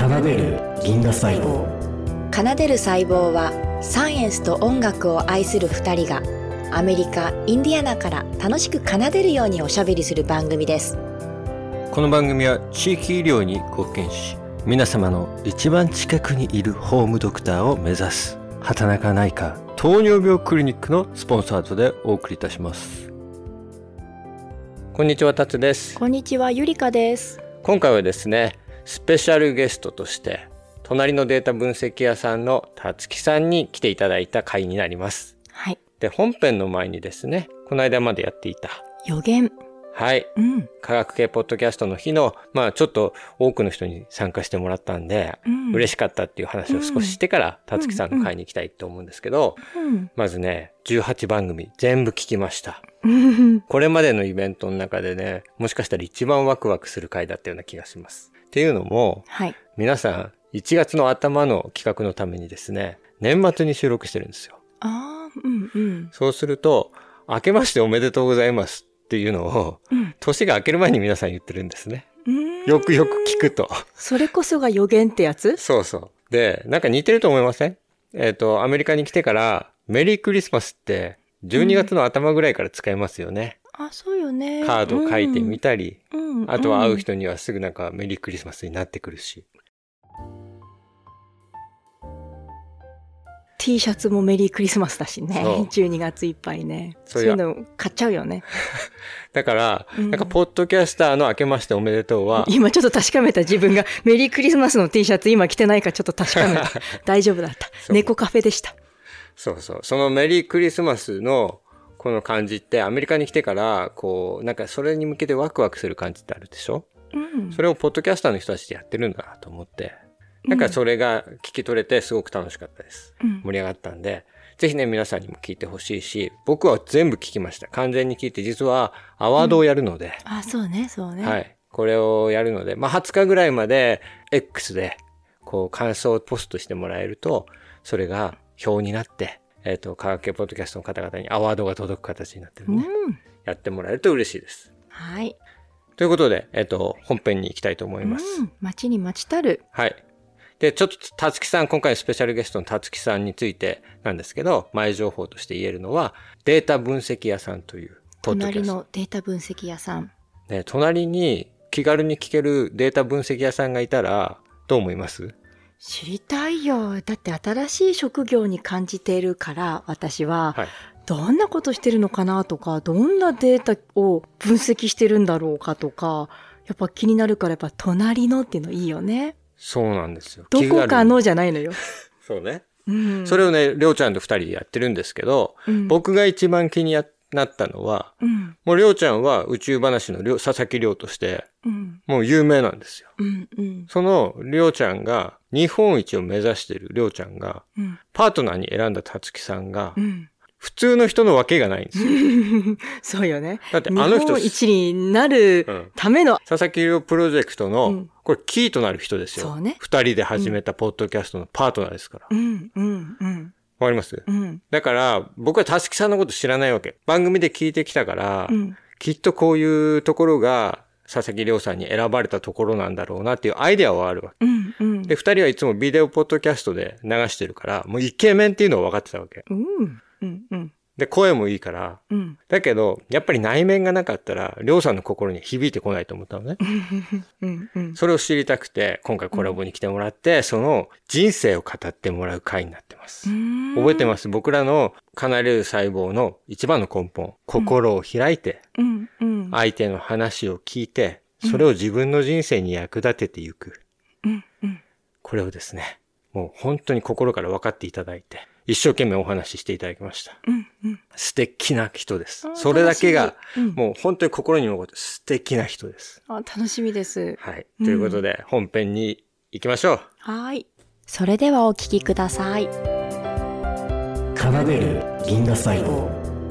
奏でる銀河細胞。 奏でる細胞はサイエンスと音楽を愛する2人がアメリカ・インディアナから楽しく奏でるようにおしゃべりする番組です。 この番組は地域医療に貢献し、皆様の一番近くにいるホームドクターを目指す畑中内科糖尿病クリニックのスポンサードでお送りいたします。こんにちは、タツです。 こんにちは、ゆりかです。 今回はですね、スペシャルゲストとして隣のデータ分析屋さんのたつきさんに来ていただいた回になります。 はい。 で、本編の前にですね、この間までやっていた予言。 はい、科学系ポッドキャストの日のちょっと多くの人に参加してもらったんで、嬉しかったっていう話を少ししてからたつきさんの会に行きたいと思うんですけど、まずね、18番組全部聞きました。これまでのイベントの中でね、もしかしたら一番ワクワクする回だったような気がします。っていうのも、 はい、 皆さん1月の頭の企画のためにですね、年末に収録してるんですよ。そうすると、明けましておめでとうございますっていうのを、年が明ける前に皆さん言ってるんですね。よくよく聞くと。 それこそが予言ってやつ？ そうそう。で、なんか似てると思いません？アメリカに来てからメリークリスマスって12月の頭ぐらいから使えますよね。 そうよね。 カードを書いてみたり、あとは会う人にはすぐなんかメリークリスマスになってくるし。 T シャツもメリークリスマスだしね。12月いっぱいね。そういうの買っちゃうよね。 だから、なんかポッドキャスターの明けましておめでとうは。 今ちょっと確かめた、自分がメリークリスマスの T シャツ今着てないかちょっと確かめた。大丈夫だった。猫カフェでした。 そうそう。そのメリークリスマスのこの感じってアメリカに来てからこうなんかそれに向けてワクワクする感じってあるでしょ？それをポッドキャスターの人たちでやってるんだなと思って。なんかそれが聞き取れてすごく楽しかったです。盛り上がったんで、ぜひね皆さんにも聞いてほしいし、僕は全部聞きました。完全に聞いて、実はアワードをやるので。 そうね、そうね。 はい。これをやるので、20日ぐらいまで X でこう感想をポストしてもらえると、それが表になって、科学系ポッドキャストの方々にアワードが届く形になってるので、やってもらえると嬉しいです。 はい。 ということで、本編に行きたいと思います。 待ちに待ちたる。 はい。で、ちょっと、たつきさん、今回スペシャルゲストのたつきさんについてなんですけど、前情報として言えるのは、データ分析屋さんというポッドキャスト。 隣のデータ分析屋さん。 ね、隣に気軽に聞けるデータ分析屋さんがいたら、どう思います？ 知りたいよ。だって新しい職業に感じているから、私は、どんなことしてるのかなとか、どんなデータを分析してるんだろうかとか、やっぱ気になるから、やっぱ隣のっていうのいいよね。 そうなんですよ。 どこかのじゃないのよ。 そうね。それをね、りょうちゃんと2人でやってるんですけど、僕が一番気になったのは、もうりょうちゃんは宇宙話の佐々木亮として、もう有名なんですよ。そのりょうちゃんが、日本一を目指しているりょうちゃんが、パートナーに選んだたつきさんが、普通の人のわけがないんですよ。 そうよね。 だってあの人、 日本一になるための、 佐々木亮プロジェクトの、これキーとなる人ですよ。そうね。二人で始めたポッドキャストのパートナーですから。わかります？だから、僕はたつきさんのこと知らないわけ。番組で聞いてきたから、きっとこういうところが、佐々木亮さんに選ばれたところなんだろうなっていうアイデアはあるわけ。で、二人はいつもビデオポッドキャストで流してるから、もうイケメンっていうのは分かってたわけ。で、声もいいから。だけど、やっぱり内面がなかったら、りょうさんの心に響いてこないと思ったのね。それを知りたくて、今回コラボに来てもらって、その人生を語ってもらう回になってます。覚えてます？僕らの奏でる細胞の一番の根本。心を開いて、相手の話を聞いて、それを自分の人生に役立てていく。これをですね、もう本当に心から分かっていただいて、一生懸命お話ししていただきました。素敵な人です。それだけが、もう本当に心に残って素敵な人です。 楽しみです。 はい。ということで、本編に行きましょう。 はい。それではお聞きください。 奏でる銀河細胞。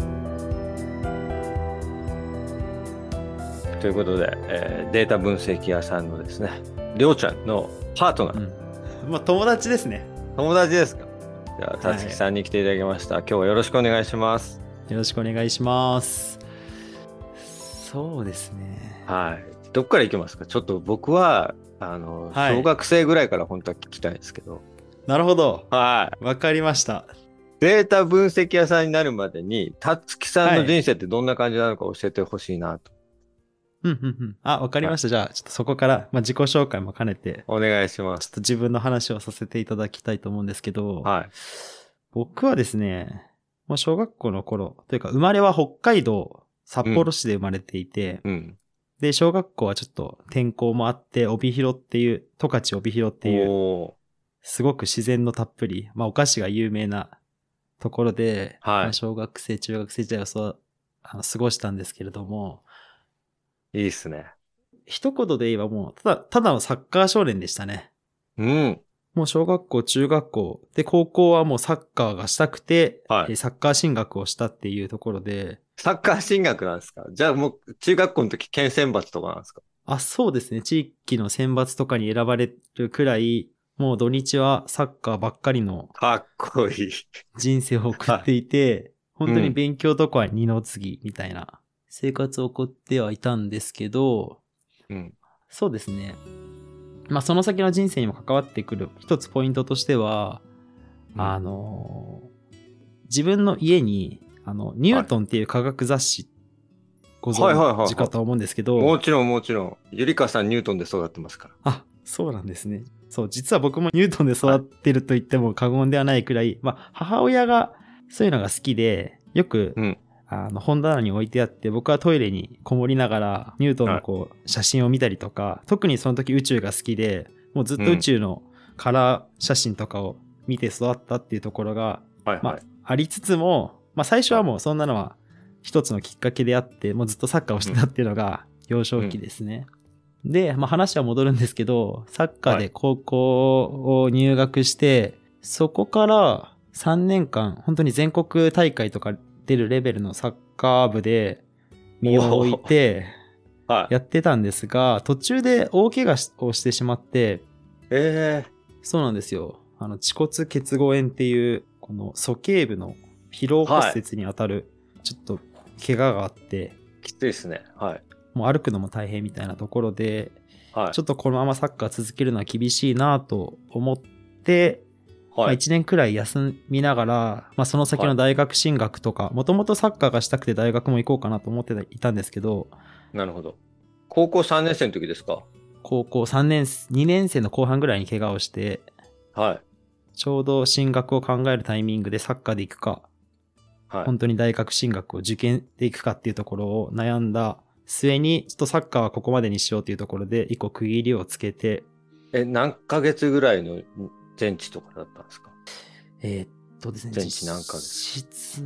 ということで、データ分析屋さんのですね、りょうちゃんのパートナー。 友達ですね。 友達ですか？じゃあ、たつきさんに来ていただきました。今日はよろしくお願いします。 よろしくお願いします。そうですね。 はい。どっから行きますか？ちょっと僕は、 小学生ぐらいから本当は聞きたいんですけど。 なるほど。 はい。 わかりました。 データ分析屋さんになるまでに、たつきさんの人生ってどんな感じなのか教えてほしいなと。 わかりました。じゃあ、ちょっとそこから、自己紹介も兼ねて。 お願いします。 ちょっと自分の話をさせていただきたいと思うんですけど。 はい。 僕はですね、もう小学校の頃、というか生まれは北海道札幌市で生まれていて、で、小学校はちょっと天候もあって、帯広っていう、十勝帯広っていう、すごく自然のたっぷり、お菓子が有名なところで、小学生、中学生時代を過ごしたんですけれども。 いいっすね。 一言で言えばもう、ただのサッカー少年でしたね。もう小学校、中学校、で、高校はもうサッカーがしたくて、サッカー進学をしたっていうところで。 サッカー進学なんですか？じゃあもう中学校の時県選抜とかなんですか？ そうですね。地域の選抜とかに選ばれるくらい、もう土日はサッカーばっかりの。 かっこいい。 人生を送っていて、本当に勉強とかは二の次みたいな生活を送ってはいたんですけど、そうですね。その先の人生にも関わってくる一つポイントとしては、自分の家に、ニュートンっていう科学雑誌、ご存知かと思うんですけど。 もちろん。ゆりかさんニュートンで育ってますから。 そうなんですね。そう、実は僕もニュートンで育ってると言っても過言ではないくらい、母親がそういうのが好きで、よく、本棚に置いてあって、僕はトイレにこもりながら、ニュートンの写真を見たりとか、特にその時宇宙が好きで、もうずっと宇宙のカラー写真とかを見て育ったっていうところが、ありつつも、最初はもうそんなのは一つのきっかけであって、もうずっとサッカーをしてたっていうのが幼少期ですね。で、話は戻るんですけど、サッカーで高校を入学して、そこから3年間、本当に全国大会とか出るレベルのサッカー部で身を置いてやってたんですが、途中で大怪我をしてしまって、そうなんですよ。恥骨結合炎っていう、この鼠径部の疲労骨折にあたる、ちょっと怪我があって。 きついですね。 もう歩くのも大変みたいなところで、ちょっとこのままサッカー続けるのは厳しいなと思って、1年くらい休みながら、その先の大学進学とか、もともとサッカーがしたくて大学も行こうかなと思っていたんですけど。 なるほど。高校3年生の時ですか？ 高校2年生の後半ぐらいに怪我をして、ちょうど進学を考えるタイミングでサッカーで行くか、本当に大学進学を受験で行くかっていうところを悩んだ末に、ちょっとサッカーはここまでにしようというところで一個区切りをつけて。 何ヶ月ぐらいの全治とかだったんですか？ ですね。 全治何ヶ月？ 実質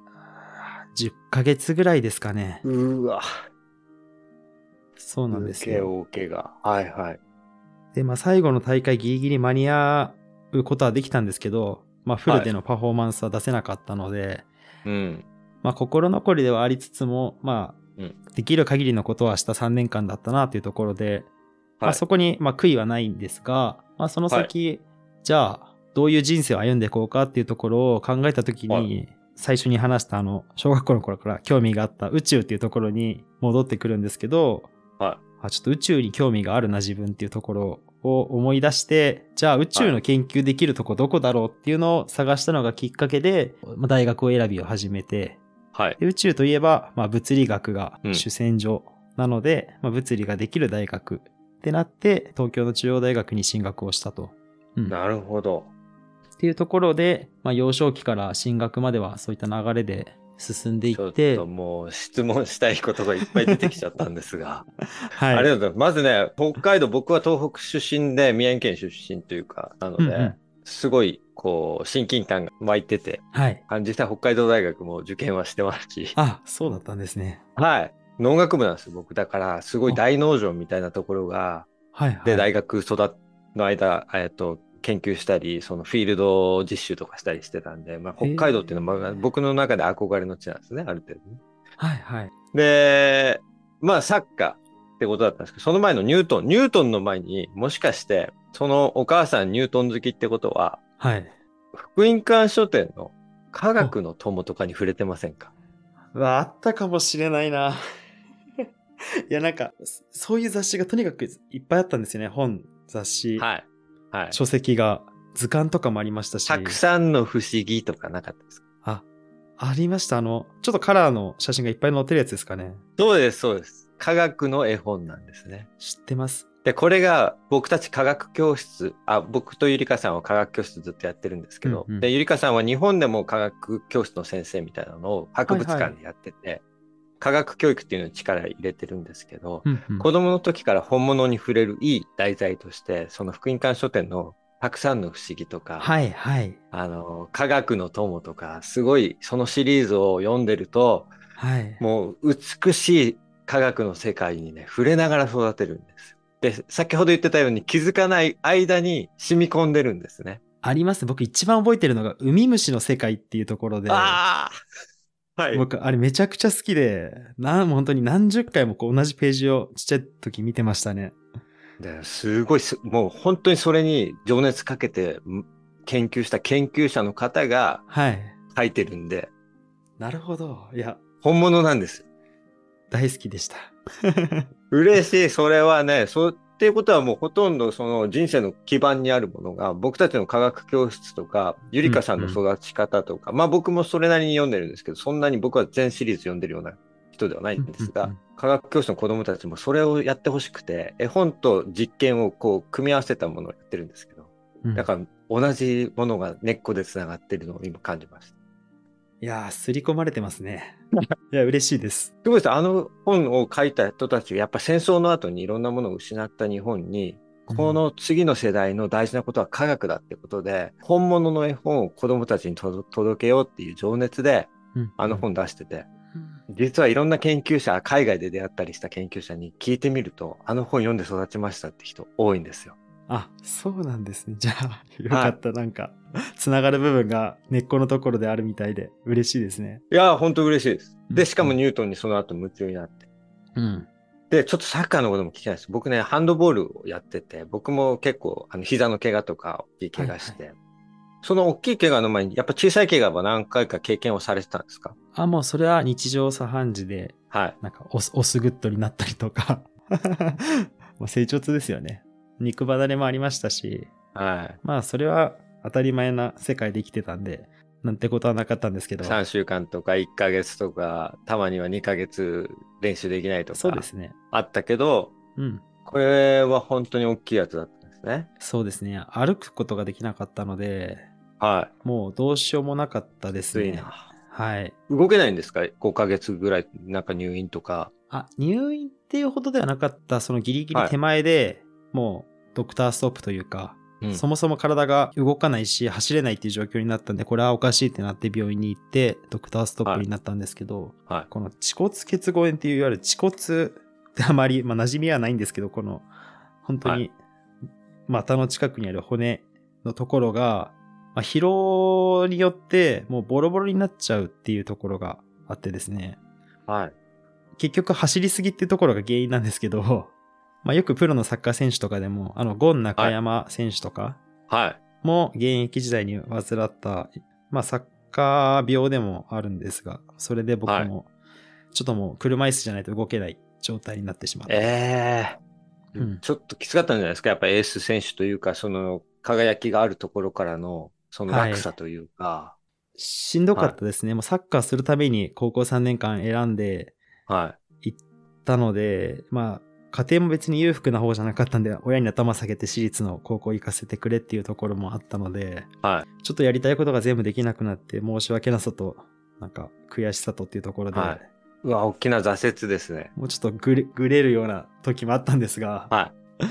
10ヶ月ぐらいですかね。 うわ。 そうなんですよ。 大怪我。 で、最後の大会ギリギリ間に合うことはできたんですけど、フルでのパフォーマンスは出せなかったので、心残りではありつつも、できる限りのことはした3年間だったなというところで、そこに悔いはないんですが、その先、じゃあどういう人生を歩んでいこうかっていうところを考えたときに、最初に話した小学校の頃から興味があった宇宙っていうところに戻ってくるんですけど、ちょっと宇宙に興味があるな自分っていうところを思い出して、じゃあ宇宙の研究できるとこどこだろうっていうのを探したのがきっかけで、大学を選びを始めて、で宇宙といえば、物理学が主戦場なので、物理ができる大学ってなって、東京の中央大学に進学をしたと。 なるほど。 っていうところで、幼少期から進学まではそういった流れで進んでいって。 ちょっともう質問したいことがいっぱい出てきちゃったんですが。ありがとうございます。まずね、北海道、僕は東北出身で、宮城県出身というか、なので、すごい、親近感が湧いてて、実際北海道大学も受験はしてますし。 そうだったんですね。 農学部なんですよ、僕。だから、すごい大農場みたいなところが、で、大学の間、研究したり、そのフィールド実習とかしたりしてたんで、北海道っていうのは僕の中で憧れの地なんですね、ある程度ね。で、サッカーってことだったんですけど、その前のニュートンの前にもしかして、そのお母さんニュートン好きってことは、福音館書店の科学の友とかに触れてませんか？ あったかもしれないな。 いや、なんか、そういう雑誌がとにかくいっぱいあったんですよね。本、雑誌、 はい。はい。 書籍が、図鑑とかもありましたし。 たくさんの不思議とかなかったですか？ ありました。ちょっとカラーの写真がいっぱい載ってるやつですかね。 そうです、そうです。科学の絵本なんですね。 知ってます。 で、これが僕たち科学教室、僕とゆりかさんは科学教室ずっとやってるんですけど、で、ゆりかさんは日本でも科学教室の先生みたいなのを博物館でやってて、科学教育っていうのに力入れてるんですけど、子供の時から本物に触れるいい題材として、その福音館書店のたくさんの不思議とか、 はいはい。 科学の友とか、すごいそのシリーズを読んでると、 はい、 もう美しい科学の世界にね、触れながら育てるんです。で、先ほど言ってたように気づかない間に染み込んでるんですね。 あります。僕一番覚えてるのが、ウミムシの世界っていうところで。 はい。 僕、あれめちゃくちゃ好きで、本当に何十回も同じページをちっちゃい時見てましたね。 すごい、もう本当にそれに情熱かけて研究した研究者の方が書いてるんで。はい、 なるほど。いや。 本物なんですよ。 大好きでした。 嬉しい。それはね、っていうことはもうほとんどその人生の基盤にあるものが僕たちの科学教室とか、ゆりかさんの育ち方とか、まあ僕もそれなりに読んでるんですけど、そんなに僕は全シリーズ読んでるような人ではないんですが、科学教室の子供たちもそれをやってほしくて、絵本と実験をこう組み合わせたものをやってるんですけど、だから同じものが根っこでつながってるのを今感じました。 いやー、刷り込まれてますね。いや、嬉しいです。 すごいです。本を書いた人たちがやっぱ戦争の後にいろんなものを失った日本に、この次の世代の大事なことは科学だってことで、本物の絵本を子供たちに届けようっていう情熱で、本出してて、実はいろんな研究者、海外で出会ったりした研究者に聞いてみると、本読んで育ちましたって人多いんですよ。 そうなんですね。じゃあ、よかった。なんか、つながる部分が根っこのところであるみたいで、嬉しいですね。 いや、本当嬉しいです。で、しかもニュートンにその後夢中になって。で、ちょっとサッカーのことも聞きたいです。僕ね、ハンドボールをやってて、僕も結構、膝の怪我とか、大きい怪我して、その大きい怪我の前に、やっぱ小さい怪我は何回か経験をされてたんですか？ もうそれは日常茶飯事で、なんかオスグッドになったりとか、もう成長痛ですよね。肉離れもありましたし、まあそれは当たり前な世界で生きてたんで、なんてことはなかったんですけど。 3週間とか1ヶ月とか、たまには2ヶ月練習できないとか。 そうですね。 あったけど、これは本当に大きいやつだったんですね。 そうですね。歩くことができなかったので、もうどうしようもなかったですね。 動けないんですか？5ヶ月ぐらい、なんか入院とか。 入院っていうほどではなかった、そのギリギリ手前で、もうドクターストップというか、そもそも体が動かないし走れないっていう状況になったんで、これはおかしいってなって病院に行ってドクターストップになったんですけど、この恥骨結合炎っていういわゆる恥骨ってあまり、馴染みはないんですけど、この本当に股の近くにある骨のところが、疲労によってもうボロボロになっちゃうっていうところがあってですね。結局走りすぎっていうところが原因なんですけど、よくプロのサッカー選手とかでも、ゴン中山選手とかも現役時代に患った、サッカー病でもあるんですが、それで僕も、ちょっともう車椅子じゃないと動けない状態になってしまった。 ちょっときつかったんじゃないですか？やっぱエース選手というか、その輝きがあるところからの、その落差というか。 しんどかったですね。もうサッカーするために高校3年間選んで、行ったので、家庭も別に裕福な方じゃなかったんで、親に頭下げて私立の高校行かせてくれっていうところもあったので、ちょっとやりたいことが全部できなくなって申し訳なさと、なんか悔しさとっていうところで、 うわ、大きな挫折ですね。 もうちょっとぐれるような時もあったんですが、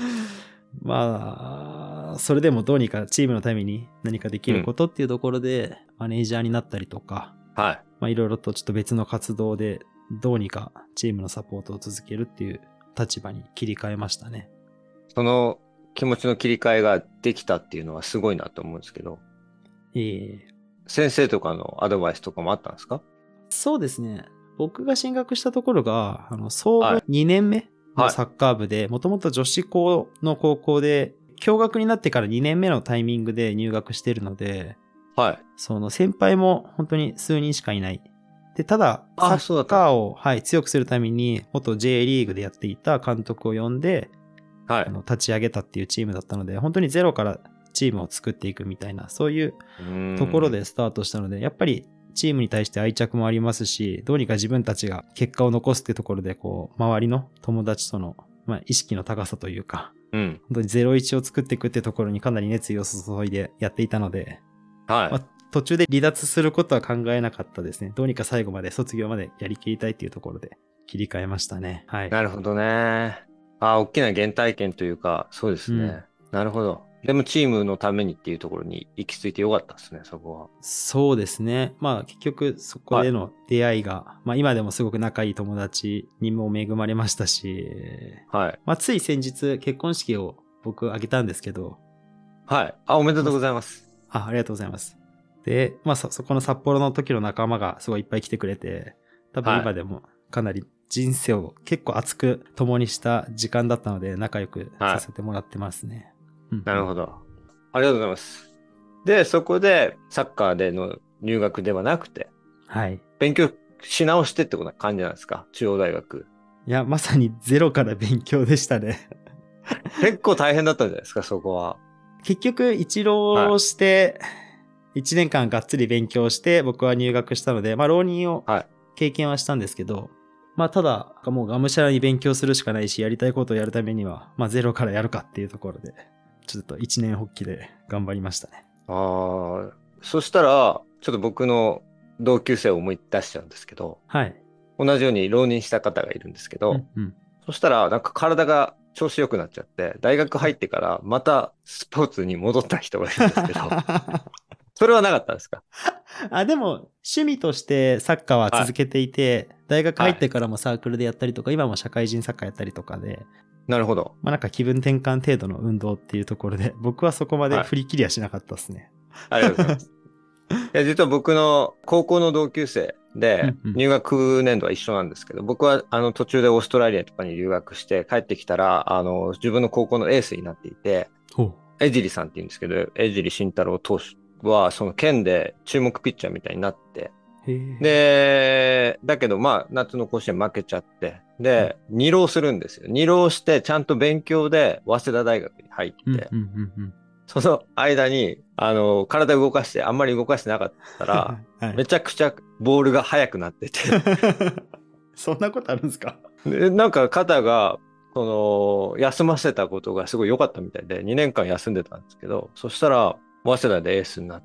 それでもどうにかチームのために何かできることっていうところで、マネージャーになったりとか、いろいろとちょっと別の活動でどうにかチームのサポートを続けるっていう立場に切り替えましたね。 その気持ちの切り替えができたっていうのはすごいなと思うんですけど。先生とかのアドバイスとかもあったんですか？ そうですね。僕が進学したところが、総合2年目のサッカー部で、もともと女子校の高校で、共学になってから2年目のタイミングで入学しているので、その先輩も本当に数人しかいないっで、ただ、サッカーを、はい、強くするために、元 J リーグでやっていた監督を呼んで、はい、立ち上げたっていうチームだったので、本当にゼロからチームを作っていくみたいな、そういうところでスタートしたので、やっぱりチームに対して愛着もありますし、どうにか自分たちが結果を残すってところで、こう、周りの友達との、意識の高さというか、本当に0-1を作っていくってところにかなり熱意を注いでやっていたので、はい。途中で離脱することは考えなかったですね。どうにか最後まで卒業までやりきりたいっていうところで切り替えましたね。はい。 なるほどね。大きな原体験というか、そうですね。なるほど。でもチームのためにっていうところに行き着いてよかったですね、そこは。 そうですね。結局そこでの出会いが、今でもすごく仲いい友達にも恵まれましたし、はい。つい先日結婚式を僕挙げたんですけど。 はい。おめでとうございます。 ありがとうございます。で、そこの札幌の時の仲間がすごいいっぱい来てくれて、多分今でもかなり人生を結構熱く共にした時間だったので、仲良くさせてもらってますね。 なるほど。ありがとうございます。で、そこでサッカーでの入学ではなくて、はい。勉強し直してってことな感じなんですか？中央大学。 いや、まさにゼロから勉強でしたね。 結構大変だったんじゃないですか、そこは。 結局、一浪して、1年間がっつり勉強して僕は入学したので、浪人を経験はしたんですけど、ただ、もうがむしゃらに勉強するしかないし、やりたいことをやるためには、ゼロからやるかっていうところで、ちょっと一年発起で頑張りましたね。 そしたら、ちょっと僕の同級生を思い出しちゃうんですけど、はい。同じように浪人した方がいるんですけど、そしたら、なんか体が調子良くなっちゃって、大学入ってからまたスポーツに戻った人がいるんですけど、それはなかったんですか？ でも、趣味としてサッカーは続けていて、大学入ってからもサークルでやったりとか、今も社会人サッカーやったりとかで。 なるほど。 なんか気分転換程度の運動っていうところで、僕はそこまで振り切りはしなかったですね。 ありがとうございます。いや、実は僕の高校の同級生で、入学年度は一緒なんですけど、僕は途中でオーストラリアとかに留学して帰ってきたら、自分の高校のエースになっていて、江尻さんって言うんですけど、江尻慎太郎投手はその県で注目ピッチャーみたいになって、で、だけど夏の甲子園負けちゃって、で、二浪するんですよ。二浪してちゃんと勉強で早稲田大学に入って、その間に、体動かして、あんまり動かしてなかったら、めちゃくちゃボールが速くなってて。 そんなことあるんですか？ で、なんか肩が、休ませたことがすごい良かったみたいで、2年間休んでたんですけど、そしたら、早稲田でエースになって、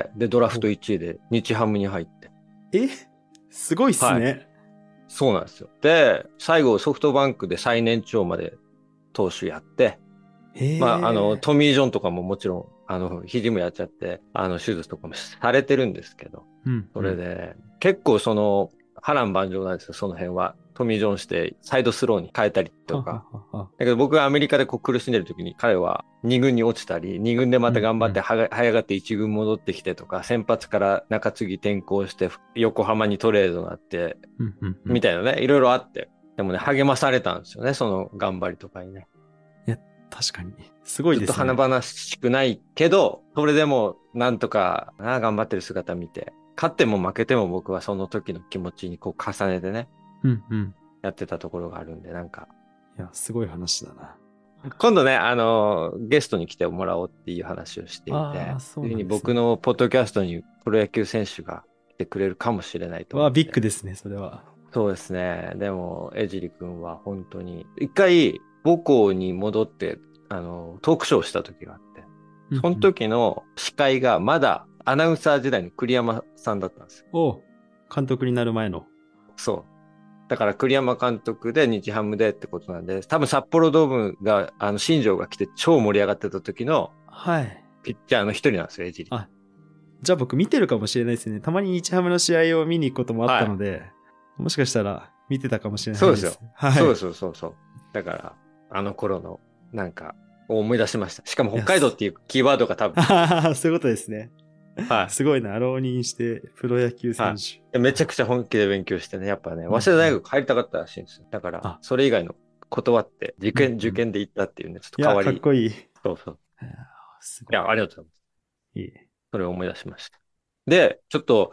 で、ドラフト1位で日ハムに入って。 すごいっすね、はい。 そうなんですよ。で、最後ソフトバンクで最年長まで投手やって、トミー・ジョンとかももちろん、肘もやっちゃって、手術とかもされてるんですけど、それで、結構波乱万丈なんですよ、その辺は。トミー・ジョンしてサイドスローに変えたりとか。だけど僕がアメリカで苦しんでる時に彼は2軍に落ちたり、2軍でまた頑張って這い上がって1軍戻ってきてとか、先発から中継ぎ転向して横浜にトレードになって、みたいなね、いろいろあって。でもね、励まされたんですよね、その頑張りとかにね。 いや、確かに。すごいですね。 ずっと華々しくないけど、それでもなんとか頑張ってる姿見て、勝っても負けても僕はその時の気持ちに重ねてね、やってたところがあるんで、なんか。 いや、すごい話だな。 今度ね、ゲストに来てもらおうっていう話をしていて、ついに僕のポッドキャストにプロ野球選手が来てくれるかもしれないと思って。 ビッグですね、それは。 そうですね。でも、江尻くんは本当に、一回母校に戻って、トークショーをした時があって、その時の司会がまだアナウンサー時代の栗山さんだったんですよ。 監督になる前の。 そう。だから栗山監督で日ハムでってことなんで、多分札幌ドームが、新庄が来て超盛り上がってた時の、ピッチャーの一人なんですよ、江尻。 じゃあ僕見てるかもしれないですね。たまに日ハムの試合を見に行くこともあったので、もしかしたら見てたかもしれないです。 そうですよ。そう。だから、あの頃の、なんか、思い出しました。しかも北海道っていうキーワードが多分。 そういうことですね。すごいな、浪人してプロ野球選手、 めちゃくちゃ本気で勉強してね、やっぱね、早稲田大学入りたかったらしいんですよ。だから、それ以外の断って、受験で行ったっていうね、ちょっと変わり。 いや、かっこいい。 そう。いや、ありがとうございます。それを思い出しました。で、ちょっと、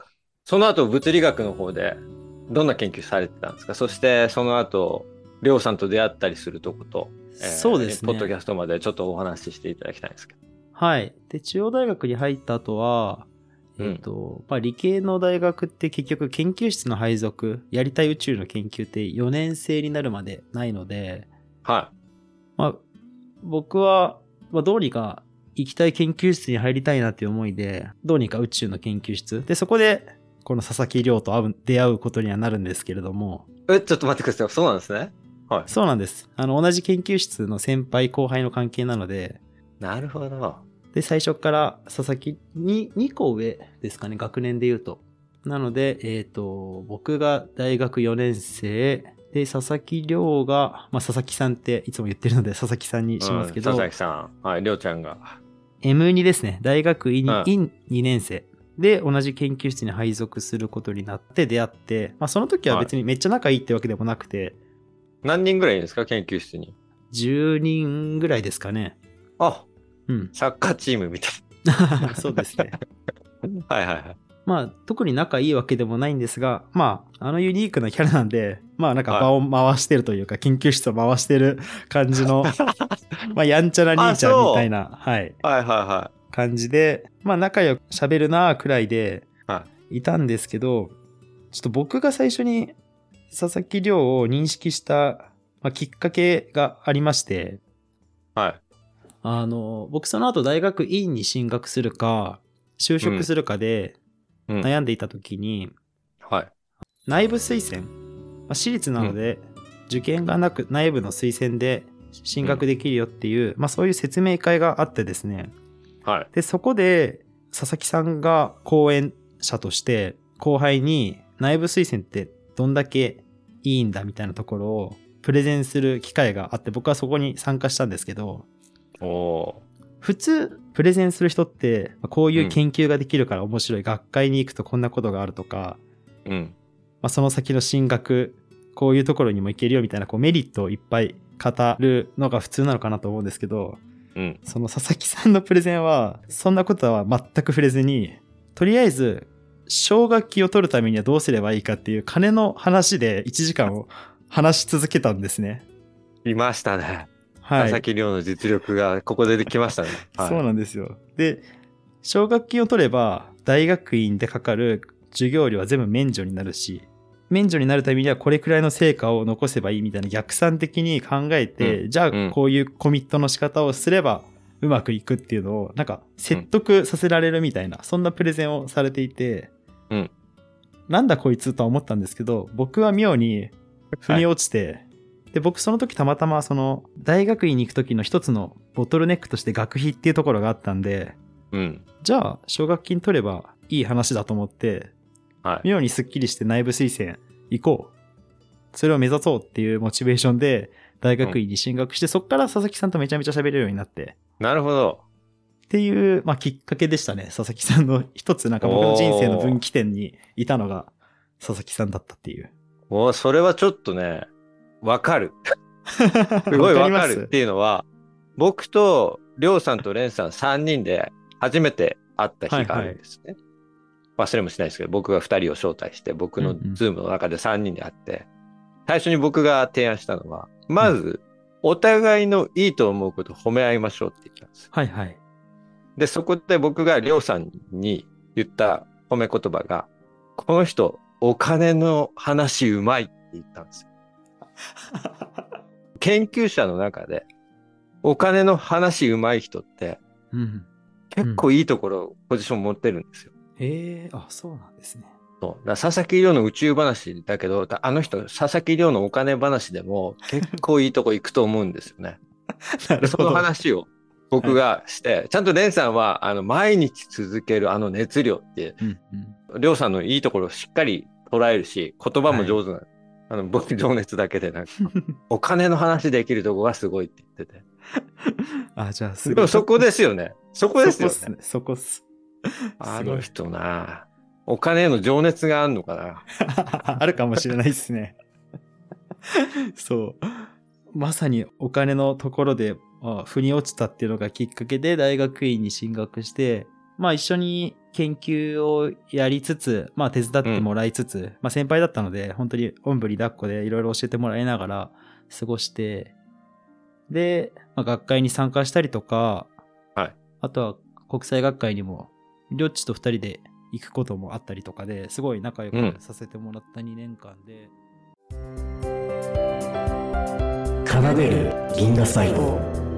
その後物理学の方でどんな研究されてたんですか？そしてその後、りょうさんと出会ったりするとこと、 そうですね。 ポッドキャストまでちょっとお話ししていただきたいんですけど。 はい。で、中央大学に入った後は、理系の大学って結局研究室の配属、やりたい宇宙の研究って4年生になるまでないので、 はい。 僕は、どうにか行きたい研究室に入りたいなっていう思いで、どうにか宇宙の研究室。で、そこで、この佐々木亮と出会うことにはなるんですけれども。 ちょっと待ってください。そうなんですね。はい。 そうなんです。同じ研究室の先輩後輩の関係なので。 なるほど。 で、最初から佐々木に2個上ですかね、学年で言うと。なので、僕が大学4年生、で、佐々木亮が、佐々木さんっていつも言ってるので佐々木さんにしますけど。 佐々木さん。はい、亮ちゃんが。 M2 ですね。大学院2年生。で、同じ研究室に配属することになって出会って、その時は別にめっちゃ仲いいってわけでもなくて。 何人ぐらいいるんですか、研究室に。 10人ぐらいですかね。 あ、サッカーチームみたいな。そうですね。 はいはいはい。 特に仲いいわけでもないんですが、ユニークなキャラなんで、なんか場を回してるというか、研究室を回してる感じの、やんちゃな兄ちゃんみたいな、はい。 はいはいはい。 感じで、仲良く喋るなくらいで、いたんですけど、ちょっと僕が最初に佐々木亮を認識した、きっかけがありまして、 はい。 僕その後大学院に進学するか、就職するかで悩んでいた時に、 はい。 内部推薦、私立なので、受験がなく内部の推薦で進学できるよっていう、そういう説明会があってですね。 はい。 で、そこで佐々木さんが講演者として後輩に内部推薦ってどんだけいいんだみたいなところをプレゼンする機会があって、僕はそこに参加したんですけど、普通プレゼンする人ってこういう研究ができるから面白い、学会に行くとこんなことがあるとか、その先の進学こういうところにも行けるよみたいなメリットをいっぱい語るのが普通なのかなと思うんですけど、その佐々木さんのプレゼンはそんなことは全く触れずに、とりあえず奨学金を取るためにはどうすればいいかっていう金の話で1時間を話し続けたんですね。 いましたね。 はい。 佐々木亮の実力がここでできましたね。 はい、そうなんですよ。で、奨学金を取れば大学院でかかる授業料は全部免除になるし、免除になるためにはこれくらいの成果を残せばいいみたいな逆算的に考えて、じゃあこういうコミットの仕方をすればうまくいくっていうのをなんか説得させられるみたいな、そんなプレゼンをされていて、なんだこいつとは思ったんですけど、僕は妙に腑に落ちて、で僕その時たまたまその大学院に行く時の一つのボトルネックとして学費っていうところがあったんで、じゃあ奨学金取ればいい話だと思って、妙にスッキリして内部推薦行こう、それを目指そうっていうモチベーションで大学院に進学して、そっから佐々木さんとめちゃめちゃ喋れるようになって。 なるほど。 っていう、きっかけでしたね。佐々木さんの一つなんか僕の人生の分岐点にいたのが佐々木さんだったっていう。 それはちょっとね、わかる。すごいわかるっていうのは、僕とりょうさんとれんさん3人で初めて会った日があるんですね。忘れもしないですけど、僕が2人を招待して、僕のズームの中で3人で会って、最初に僕が提案したのは、まず、お互いのいいと思うことを褒め合いましょうって言ったんです。 はいはい。 で、そこで僕がりょうさんに言った褒め言葉が、この人、お金の話うまいって言ったんですよ。研究者の中で、お金の話うまい人って、結構いいところ、ポジション持ってるんですよ。 そうなんですね。 そうだ、佐々木亮の宇宙話だけど、あの人、佐々木亮のお金話でも結構いいとこ行くと思うんですよね。その話を僕がして、ちゃんとレンさんは毎日続ける熱量って、亮さんのいいところをしっかり捉えるし、言葉も上手な、僕情熱だけでなんかお金の話できるとこがすごいって言ってて。 じゃあすごい。 でもそこですよね。そこですよね。 そこっす。 あの人な、お金への情熱があるのかな。 あるかもしれないですね。そう。まさにお金のところで腑に落ちたっていうのがきっかけで大学院に進学して、 まあ一緒に研究をやりつつ、まあ手伝ってもらいつつ、まあ先輩だったので、本当におんぶに抱っこでいろいろ教えてもらいながら過ごして、で、まあ、学会に参加したりとか、 はい。 あとは国際学会にも、りょっちと2人で行くこともあったりとかで、すごい仲良くさせてもらった2年間で。 奏でる銀河細胞。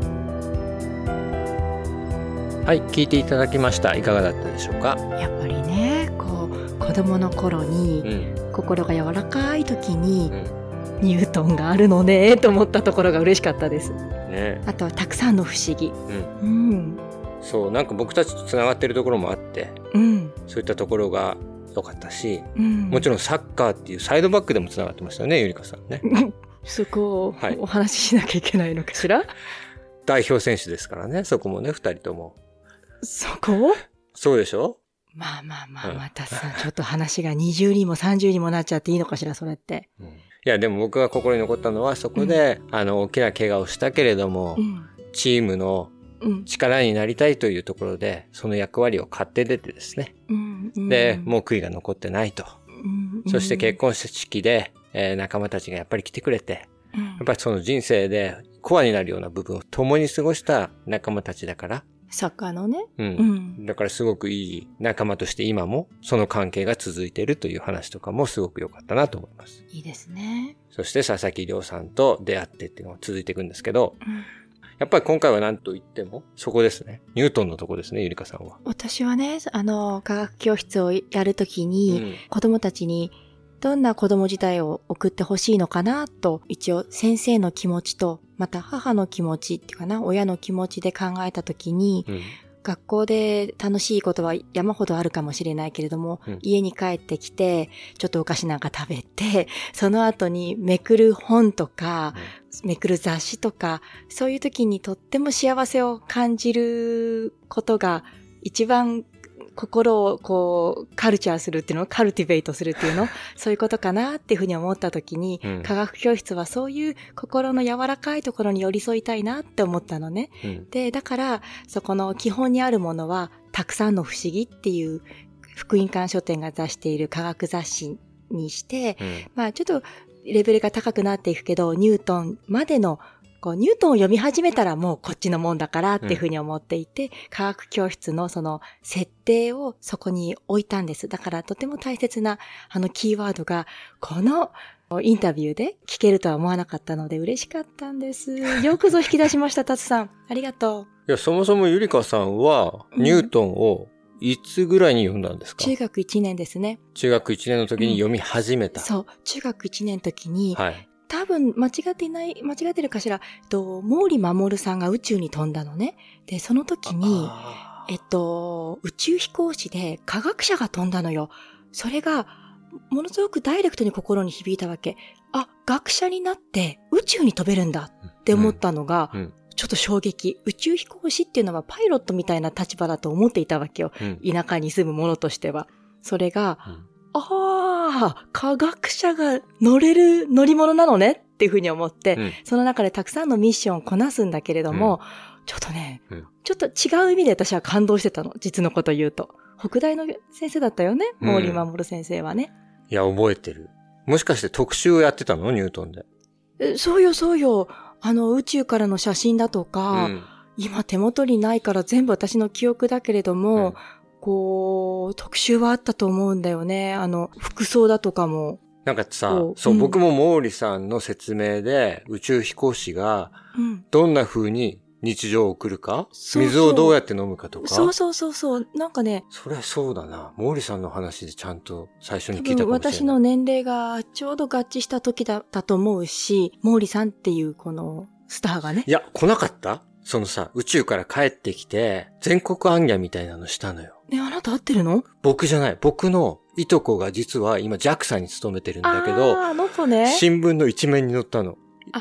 はい、聞いていただきました。いかがだったでしょうか。 やっぱりね、こう子供の頃に、心が柔らかい時に、ニュートンがあるのねと思ったところが嬉しかったです。 ね、 あとはたくさんの不思議。 そう、なんか僕たちとつながってるところもあって、そういったところが良かったし、もちろんサッカーっていうサイドバックでもつながってましたよね、ゆりかさんね。 そこをお話ししなきゃいけないのかしら。 代表選手ですからね、そこもね、2人とも。 そこ？ そうでしょ？ まあ、またさ、ちょっと話が20にも30にもなっちゃっていいのかしら、それって。 いや、でも僕が心に残ったのは、そこで、大きな怪我をしたけれども、チームの力になりたいというところで、その役割を買って出てですね。で、もう悔いが残ってないと。そして結婚式で、仲間たちがやっぱり来てくれて、やっぱりその人生でコアになるような部分を共に過ごした仲間たちだから。 サッカーのね。 だからすごくいい仲間として今もその関係が続いているという話とかもすごく良かったなと思います。 いいですね。 そして佐々木亮さんと出会ってっていうのが続いていくんですけど、やっぱり今回は何と言ってもそこですね。ニュートンのとこですね、ゆりかさんは。 私はね、科学教室をやるときに、子供たちにどんな子供時代を送ってほしいのかなと、一応先生の気持ちと、また母の気持ちっていうかな、親の気持ちで考えたときに、学校で楽しいことは山ほどあるかもしれないけれども、家に帰ってきて、ちょっとお菓子なんか食べて、その後にめくる本とか、めくる雑誌とか、そういう時にとっても幸せを感じることが一番心をこうカルチャーするっていうの、カルティベイトするっていうの、そういうことかなっていうふうに思った時に、科学教室はそういう心の柔らかいところに寄り添いたいなって思ったのね。で、だからそこの基本にあるものはたくさんの不思議っていう福音館書店が出している科学雑誌にして、まあちょっとレベルが高くなっていくけど、ニュートンまでのニュートンを読み始めたらもうこっちのもんだからっていうふうに思っていて、科学教室のその設定をそこに置いたんです。だからとても大切なキーワードがこのインタビューで聞けるとは思わなかったので嬉しかったんです。よくぞ引き出しました、タツさん。ありがとう。 いや、そもそもゆりかさんはニュートンをいつぐらいに読んだんですか？ 中学1年ですね。 中学1年の時に読み始めた。 そう、中学1年の時に、多分間違ってるかしら、毛利衛さんが宇宙に飛んだのね。で、その時に、宇宙飛行士で科学者が飛んだのよ。それが、ものすごくダイレクトに心に響いたわけ。あ、学者になって宇宙に飛べるんだって思ったのが、ちょっと衝撃。宇宙飛行士っていうのはパイロットみたいな立場だと思っていたわけよ。田舎に住む者としては。それが、科学者が乗れる乗り物なのねっていうふうに思って、その中でたくさんのミッションをこなすんだけれども、ちょっとね、ちょっと違う意味で私は感動してたの。実のこと言うと。北大の先生だったよね、毛利衛先生はね。 いや、覚えてる。もしかして特集をやってたの？ニュートンで。 そうよ、そうよ。宇宙からの写真だとか、今手元にないから全部私の記憶だけれども、特集はあったと思うんだよね。服装だとかも。 なんかさ、僕も毛利さんの説明で、宇宙飛行士が、どんな風に日常を送るか、水をどうやって飲むかとか。 そう。なんかね。 そりゃそうだな。毛利さんの話でちゃんと最初に聞いたかもしれない。 私の年齢がちょうど合致した時だったと思うし、毛利さんっていうこのスターがね。 いや、来なかった？そのさ、宇宙から帰ってきて、全国行脚みたいなのしたのよ。 あなた会ってるの？ 僕じゃない。僕のいとこが実は今 JAXA に勤めてるんだけど、 あの子ね。 新聞の一面に載ったの。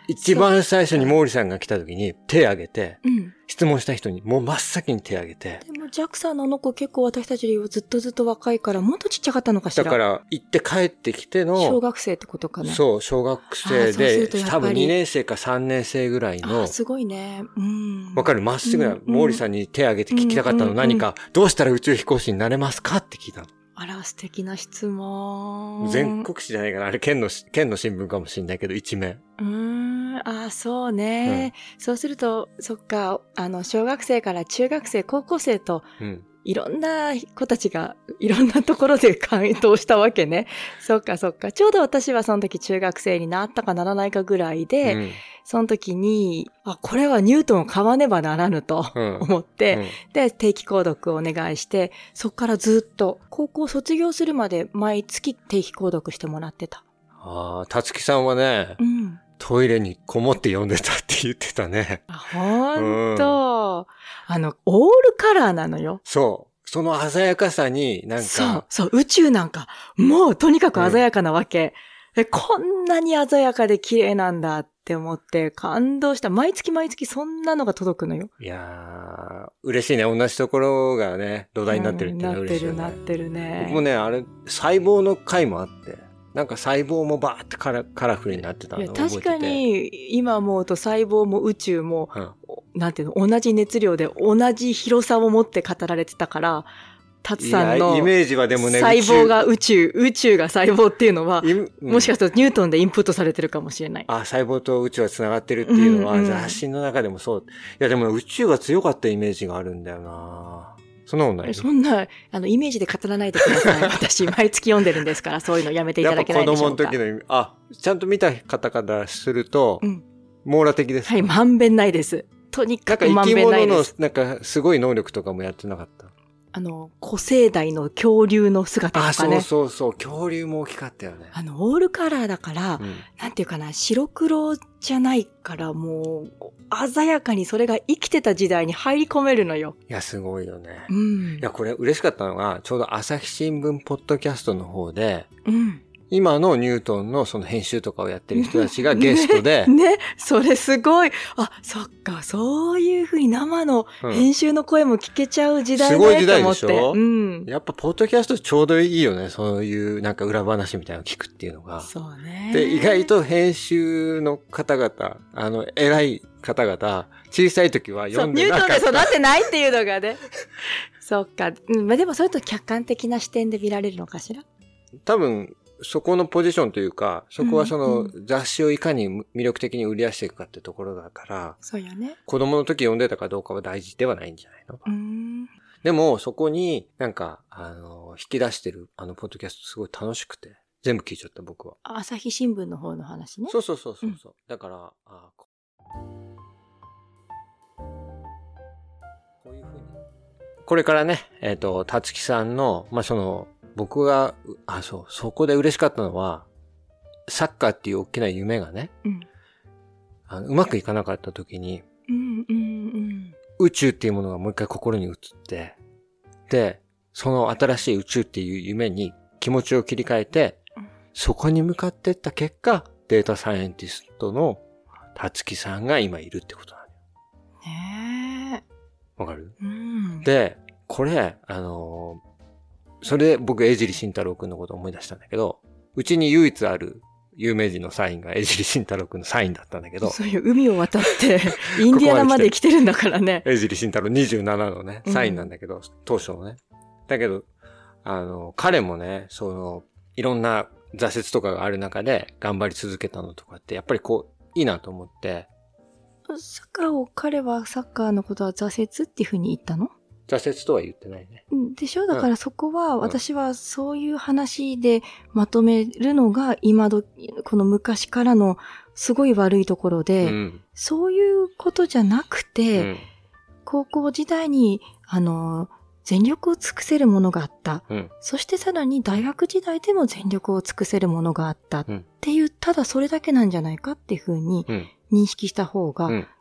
一番最初に毛利さんが来た時に手挙げて、質問した人にもう真っ先に手挙げて。 でも JAXA のあの子結構私たちよりずっと若いからもっとちっちゃかったのかしら。 だから行って帰ってきての。 小学生ってことかな。 そう、小学生で、多分2年生か3年生ぐらいの。 すごいね。 わかる？まっすぐな毛利さんに手挙げて聞きたかったの何か、どうしたら宇宙飛行士になれますかって聞いたの。 あら、素敵な質問。 全国紙じゃないかな。あれ、県の新聞かもしれないけど、一面。 そうね。そうすると、そっか、小学生から中学生、高校生と、いろんな子たちが、いろんなところで回答したわけね。そっか。ちょうど私はその時中学生になったかならないかぐらいで、その時に、これはニュートンを買わねばならぬと思って、で、定期購読をお願いして、そっからずっと、高校卒業するまで毎月定期購読してもらってた。 たつきさんはね、トイレにこもって読んでたって言ってたね。 ほんと。オールカラーなのよ。 そう。その鮮やかさになんか。 そう、宇宙なんか、もうとにかく鮮やかなわけ。こんなに鮮やかで綺麗なんだって思って感動した。毎月そんなのが届くのよ。 いやー、嬉しいね。同じところがね、土台になってるっていうのは嬉しいよね。 なってるね。 僕もね、あれ、細胞の回もあって、なんか細胞もバーってカラフルになってたのを覚えてて。 確かに、今思うと細胞も宇宙も、なんていうの、同じ熱量で同じ広さを持って語られてたから、タツさんのイメージはでもね、 細胞が宇宙が細胞っていうのは、もしかするとニュートンでインプットされてるかもしれない。 細胞と宇宙は繋がってるっていうのは、雑誌の中でもそう。いやでも宇宙が強かったイメージがあるんだよな。そんなことない。 そんな、イメージで語らないでください。私、毎月読んでるんですから、そういうのやめていただけないでしょうか。 やっぱ子供の時のちゃんと見た方からすると、網羅的です。 はい、まんべんないです。とにかくまんべんないです。 なんか生き物の、すごい能力とかもやってなかった。 古生代の恐竜の姿とかね。 そう。恐竜も大きかったよね。 オールカラーだから、なんていうかな、白黒じゃないから、もう、鮮やかにそれが生きてた時代に入り込めるのよ。 いや、すごいよね。いや、これ嬉しかったのが、ちょうど朝日新聞ポッドキャストの方で、今のニュートンのその編集とかをやってる人たちがゲストで。 ね、それすごい。そっか、そういうふうに生の編集の声も聞けちゃう時代だと思って。 すごい時代でしょ？やっぱポッドキャストちょうどいいよね。そういうなんか裏話みたいなのを聞くっていうのが。 そうね。 で、意外と編集の方々、偉い方々、小さい時は読んでなかった。 ニュートンで育ってないっていうのがね。そっか。でもそれと客観的な視点で見られるのかしら？ 多分、そこのポジションというか、そこはその雑誌をいかに魅力的に売り出していくかってところだから、 そうよね。 子供の時読んでたかどうかは大事ではないんじゃないの？でも、そこになんか、引き出してるポッドキャストすごい楽しくて、全部聞いちゃった僕は。 朝日新聞の方の話ね。 そう。だから、こういうふうに。これからね、たつきさんの、僕が、そこで嬉しかったのは、サッカーっていう大きな夢がね、うまくいかなかった時に、宇宙っていうものがもう一回心に移って、で、その新しい宇宙っていう夢に気持ちを切り替えて、そこに向かっていった結果、データサイエンティストのたつきさんが今いるってことなのよ。 ねえ。 わかる？で、これ、それで僕、江尻慎太郎くんのことを思い出したんだけど、うちに唯一ある有名人のサインが江尻慎太郎くんのサインだったんだけど。 そういう海を渡って、インディアナまで来てるんだからね。 江尻慎太郎27のね、サインなんだけど、当初のね。だけど、彼もね、いろんな挫折とかがある中で頑張り続けたのとかって、やっぱりいいなと思って。 彼はサッカーのことは挫折っていうふうに言ったの？ 挫折とは言ってないね。 でしょ？だからそこは、私はそういう話でまとめるのがこの昔からのすごい悪いところで、そういうことじゃなくて、高校時代に、全力を尽くせるものがあった。そしてさらに大学時代でも全力を尽くせるものがあったっていう、ただそれだけなんじゃないかっていうふうに認識した方が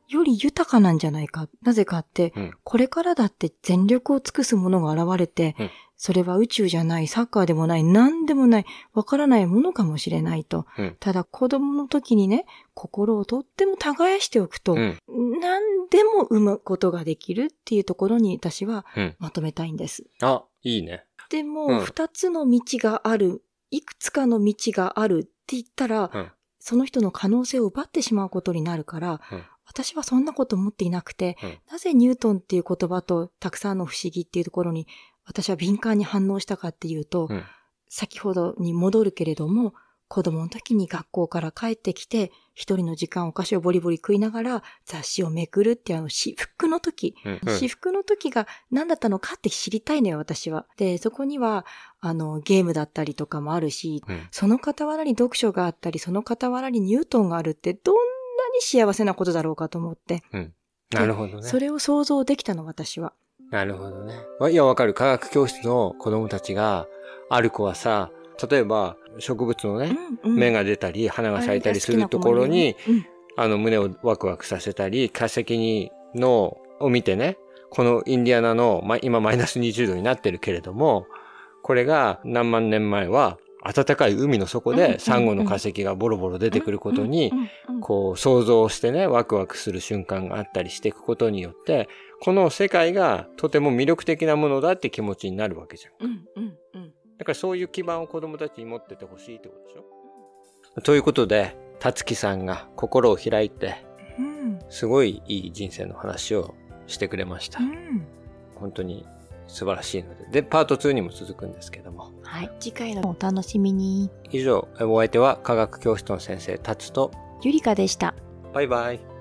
より豊かなんじゃないか。なぜかって、これからだって全力を尽くすものが現れて、それは宇宙じゃない、サッカーでもない、何でもない、わからないものかもしれないと。ただ子供の時にね、心をとっても耕しておくと、何でも生むことができるっていうところに私はまとめたいんです。 あ、いいね。 でも、二つの道がある、いくつかの道があるって言ったら、その人の可能性を奪ってしまうことになるから、私はそんなこと思っていなくて、なぜニュートンっていう言葉とたくさんの不思議っていうところに私は敏感に反応したかっていうと、先ほどに戻るけれども、子供の時に学校から帰ってきて、一人の時間お菓子をボリボリ食いながら雑誌をめくるって至福の時、至福の時が何だったのかって知りたいのよ、私は。で、そこには、ゲームだったりとかもあるし、その傍らに読書があったり、その傍らにニュートンがあるってどんなに幸せなことだろうかと思って。 なるほどね。 それを想像できたの、私は。 なるほどね。いや、わかる。科学教室の子供たちが、ある子はさ、例えば植物のね、芽が出たり、花が咲いたりするところに、胸をワクワクさせたり、化石を見てね、このインディアナの、今マイナス20度になってるけれども、これが何万年前は、暖かい海の底でサンゴの化石がボロボロ出てくることに、こう想像してね、ワクワクする瞬間があったりしていくことによって、この世界がとても魅力的なものだって気持ちになるわけじゃん。だからそういう基盤を子供たちに持っててほしいってことでしょ。ということで、たつきさんが心を開いて、すごいいい人生の話をしてくれました。本当に素晴らしいので。で、パート2にも続くんですけども。 はい。次回のお楽しみに。 以上、お相手は科学教室の先生、たつと、 ゆりかでした。 バイバイ。